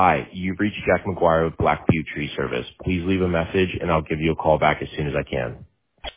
Hi, you've reached Jack McGuire with Blackview Tree Service. Please leave a message and I'll give you a call back as soon as I can.